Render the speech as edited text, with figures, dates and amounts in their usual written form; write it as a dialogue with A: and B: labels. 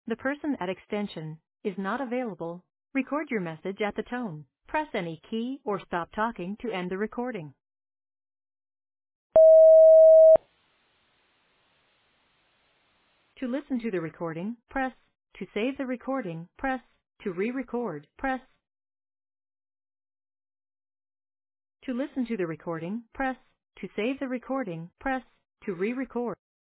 A: The person at extension is not available. Record your message at the tone. Press any key or stop talking to end the recording. To listen to the recording, press. To save the recording, press. To re-record, press. To listen to the recording, press. To save the recording, press. To re-record.